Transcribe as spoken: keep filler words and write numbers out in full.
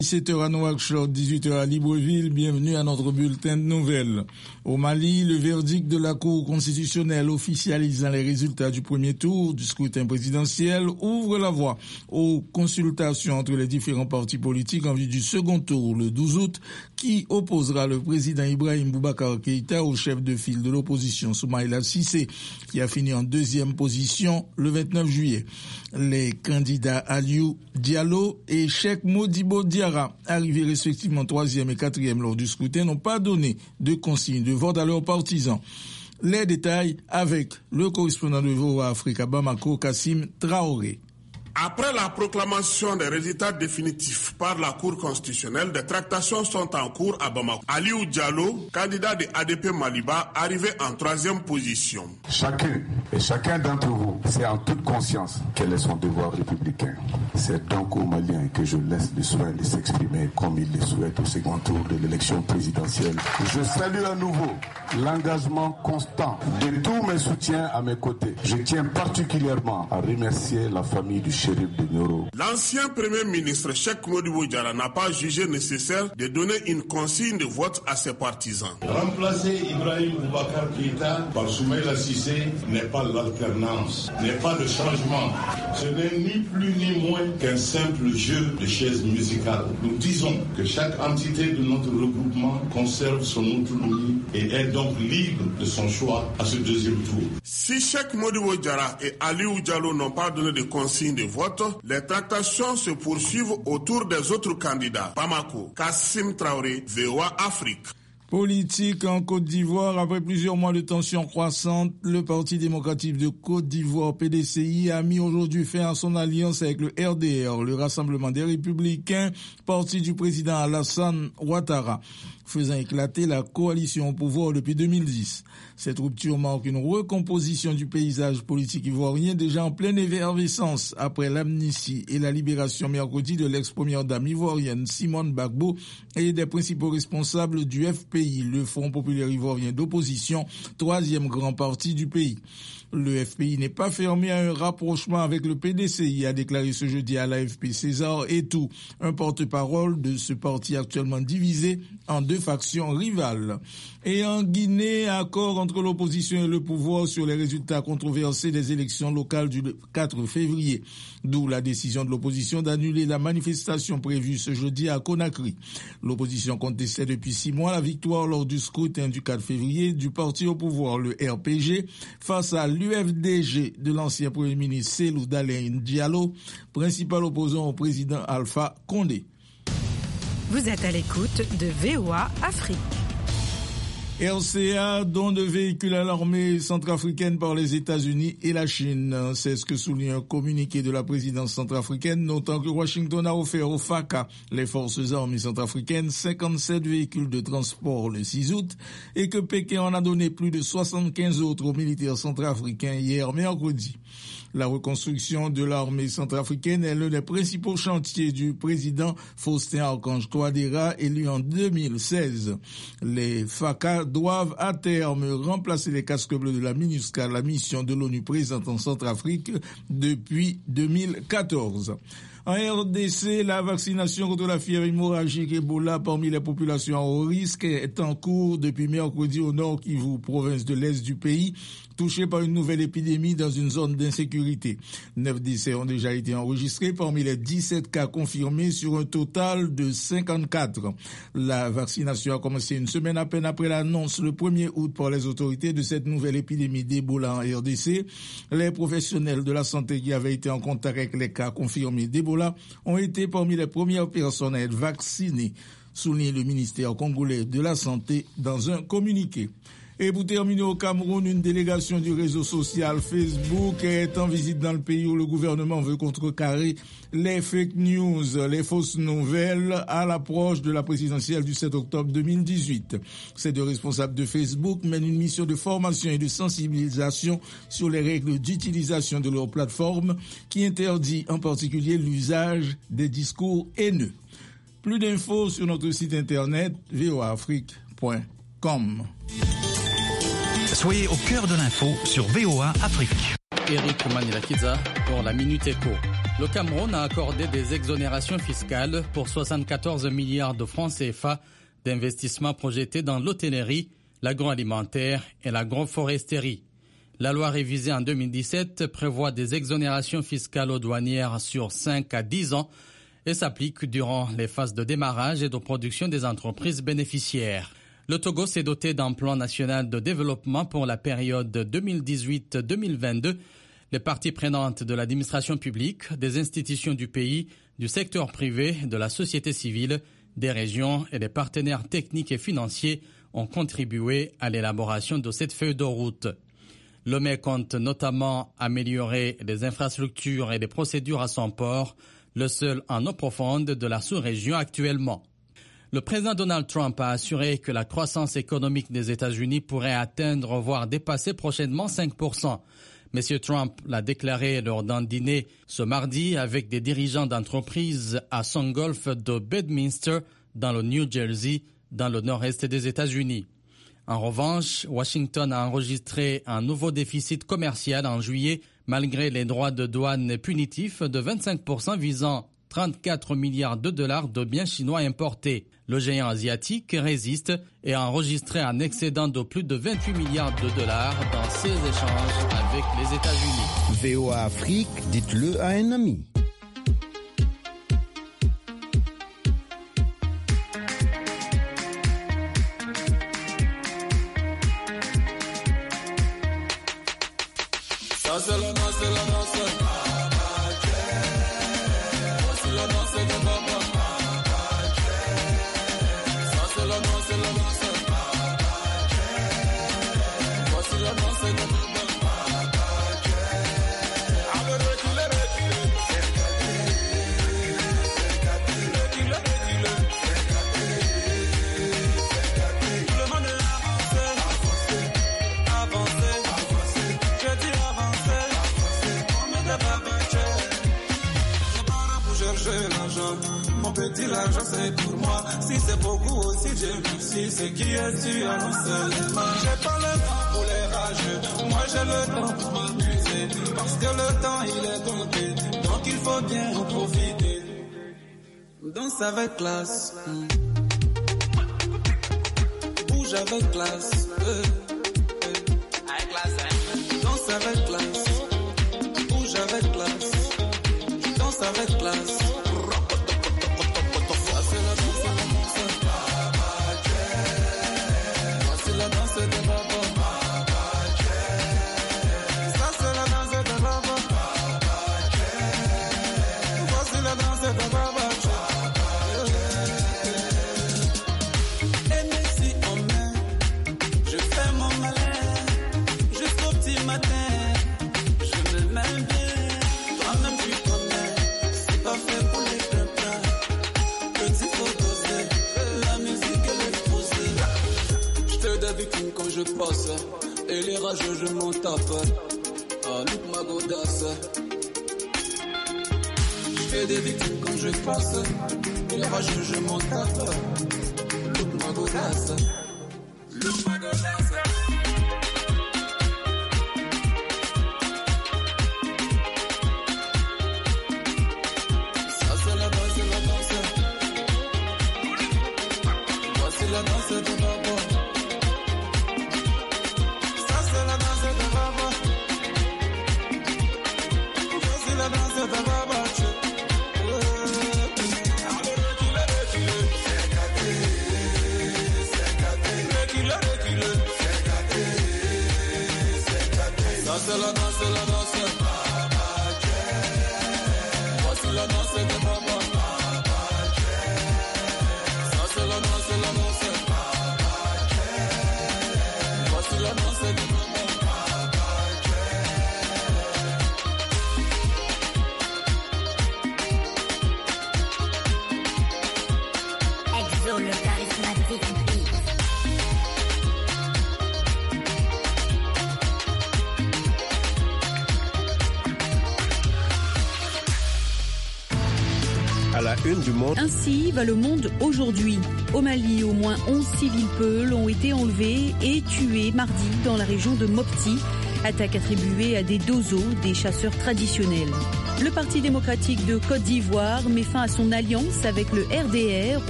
dix-sept heures à Nouakchott, dix-huit heures à Libreville, bienvenue à notre bulletin de nouvelles. Au Mali, le verdict de la Cour constitutionnelle officialisant les résultats du premier tour du scrutin présidentiel ouvre la voie aux consultations entre les différents partis politiques en vue du second tour le douze août, qui opposera le président Ibrahim Boubacar Keïta au chef de file de l'opposition Soumaïla Cissé, qui a fini en deuxième position le vingt-neuf juillet. Les candidats Aliou Diallo et Cheikh Modibo Diarra, arrivés respectivement troisième et quatrième lors du scrutin, n'ont pas donné de consigne de vote à leurs partisans. Les détails avec le correspondant de V O A Afrique à Bamako, Kassim Traoré. Après la proclamation des résultats définitifs par la Cour constitutionnelle, des tractations sont en cours à Bamako. Aliou Diallo, candidat de A D P Maliba, arrivé en troisième position. Chacun et chacun d'entre vous sait en toute conscience quel est son devoir républicain. C'est donc aux Maliens que je laisse le soin de s'exprimer comme ils le souhaitent au second tour de l'élection présidentielle. Je salue à nouveau l'engagement constant de tous mes soutiens à mes côtés. Je tiens particulièrement à remercier la famille du L'ancien Premier ministre Cheikh Modibo Diarra n'a pas jugé nécessaire de donner une consigne de vote à ses partisans. Remplacer Ibrahim Boubacar Keïta par Soumaïla Cissé n'est pas l'alternance, n'est pas le changement. Ce n'est ni plus ni moins qu'un simple jeu de chaises musicales. Nous disons que chaque entité de notre regroupement conserve son autonomie et est donc libre de son choix à ce deuxième tour. Si Cheikh Modibo Diarra et Aliou Diallo n'ont pas donné de consigne de vote, les tractations se poursuivent autour des autres candidats. Bamako, Kassim Traoré, V O A Afrique. Politique en Côte d'Ivoire, après plusieurs mois de tensions croissantes, le Parti démocratique de Côte d'Ivoire, P D C I, a mis aujourd'hui fin à son alliance avec le R D R, le Rassemblement des Républicains, parti du président Alassane Ouattara, faisant éclater la coalition au pouvoir depuis deux mille dix. Cette rupture marque une recomposition du paysage politique ivoirien déjà en pleine effervescence après l'amnistie et la libération mercredi de l'ex-première dame ivoirienne Simone Gbagbo et des principaux responsables du F P I, le Front populaire ivoirien d'opposition, troisième grand parti du pays. Le F P I n'est pas fermé à un rapprochement avec le P D C I, a déclaré ce jeudi à l'A F P César Etou, un porte-parole de ce parti actuellement divisé en deux factions rivales. Et en Guinée, accord entre l'opposition et le pouvoir sur les résultats controversés des élections locales du quatre février, d'où la décision de l'opposition d'annuler la manifestation prévue ce jeudi à Conakry. L'opposition contestait depuis six mois la victoire lors du scrutin du quatre février du parti au pouvoir, le R P G, face à l'U F D G de l'ancien Premier ministre Cellou Dalein Diallo, principal opposant au président Alpha Condé. Vous êtes à l'écoute de V O A Afrique. R C A, don de véhicules à l'armée centrafricaine par les États-Unis et la Chine. C'est ce que souligne un communiqué de la présidence centrafricaine, notant que Washington a offert au F A C A, les forces armées centrafricaines, cinquante-sept véhicules de transport le six août et que Pékin en a donné plus de soixante-quinze autres aux militaires centrafricains hier mercredi. La reconstruction de l'armée centrafricaine est l'un des principaux chantiers du président Faustin Archange Touadéra, élu en deux mille seize. Les F A C A doivent à terme remplacer les casques bleus de la MINUSCA, la mission de l'ONU présente en Centrafrique depuis deux mille quatorze. En R D C, la vaccination contre la fièvre hémorragique Ebola parmi les populations à haut risque est en cours depuis mercredi au Nord Kivu, province de l'Est du pays, touchée par une nouvelle épidémie dans une zone d'insécurité. Neuf décès ont déjà été enregistrés parmi les dix-sept cas confirmés sur un total de cinquante-quatre. La vaccination a commencé une semaine à peine après l'annonce le premier août par les autorités de cette nouvelle épidémie d'Ebola en R D C. Les professionnels de la santé qui avaient été en contact avec les cas confirmés d'Ebola ont été parmi les premières personnes à être vaccinées, souligne le ministère congolais de la Santé dans un communiqué. Et pour terminer au Cameroun, une délégation du réseau social Facebook est en visite dans le pays où le gouvernement veut contrecarrer les fake news, les fausses nouvelles à l'approche de la présidentielle du sept octobre deux mille dix-huit. Ces deux responsables de Facebook mènent une mission de formation et de sensibilisation sur les règles d'utilisation de leur plateforme qui interdit en particulier l'usage des discours haineux. Plus d'infos sur notre site internet v o a afrique point com. Soyez au cœur de l'info sur V O A Afrique. Eric Manilakidza pour la Minute Éco. Le Cameroun a accordé des exonérations fiscales pour soixante-quatorze milliards de francs C F A d'investissements projetés dans l'hôtellerie, l'agroalimentaire et l'agroforesterie. La loi révisée en deux mille dix-sept prévoit des exonérations fiscales aux douanières sur cinq à dix ans et s'applique durant les phases de démarrage et de production des entreprises bénéficiaires. Le Togo s'est doté d'un plan national de développement pour la période deux mille dix-huit deux mille vingt-deux. Les parties prenantes de l'administration publique, des institutions du pays, du secteur privé, de la société civile, des régions et des partenaires techniques et financiers ont contribué à l'élaboration de cette feuille de route. L'O M E compte notamment améliorer les infrastructures et les procédures à son port, le seul en eau profonde de la sous-région actuellement. Le président Donald Trump a assuré que la croissance économique des États-Unis pourrait atteindre voire dépasser prochainement cinq pour cent. M. Trump l'a déclaré lors d'un dîner ce mardi avec des dirigeants d'entreprises à son golfe de Bedminster, dans le New Jersey, dans le nord-est des États-Unis. En revanche, Washington a enregistré un nouveau déficit commercial en juillet, malgré les droits de douane punitifs de vingt-cinq pour cent visant trente-quatre milliards de dollars de biens chinois importés. Le géant asiatique résiste et a enregistré un excédent de plus de vingt-huit milliards de dollars dans ses échanges avec les États-Unis. V O A Afrique, dites-le à un ami. Ça c'est la danse, c'est la danse. C'est la danse de Baba. Ça c'est la danse, c'est la danse. Voici la danse de Baba. Allez, reculez, reculez. Reculez, reculez. Tout le monde est avancé. Avancé. Avancé. Je dis avancé. On est avancé. Chercher l'argent, mon petit l'argent c'est pour moi. Si c'est beaucoup aussi Dieu merci, c'est qui es-tu annonce les mains. J'ai pas le temps pour les rageux, moi j'ai le temps pour m'amuser. Parce que le temps il est compté, donc il faut bien en profiter. Danse avec classe, bouge avec classe, euh, euh. Danse avec classe, bouge avec classe. Danse avec classe. Ça c'est la danse de Baba. C'est la danse de Baba. Ça c'est la danse de Baba. Voici la danse de Baba. Et mais si on met, je fais mon malin jusqu'au petit matin. Je me mets bien, toi-même tu connais. Pas fait pour les pépins, petit faut doser, la musique elle est posée. J'fais des victimes quand je passe, et les rageux je m'en tape. Ah, look ma godasse. J'fais des victimes quand je passe, et les rageux je m'en tape. Look ma godasse. Look ma godasse. La danse de Baba. Ça c'est la danse de Baba. Voici la danse de Baba. Allez, reculez, reculez. C'est gâté, c'est gâté. Reculez, reculez. C'est gâté, c'est gâté. Ça c'est la danse, la danse. Voici la danse de Baba. Ça c'est la danse, la danse. La danse de Exo, le charismatique beat. À la une du monde. Ainsi va le monde aujourd'hui. Au Mali, au moins onze civils peuls ont été enlevés et tués mardi dans la région de Mopti. Attaque attribuée à des Dozo, des chasseurs traditionnels. Le Parti démocratique de Côte d'Ivoire met fin à son alliance avec le R D R.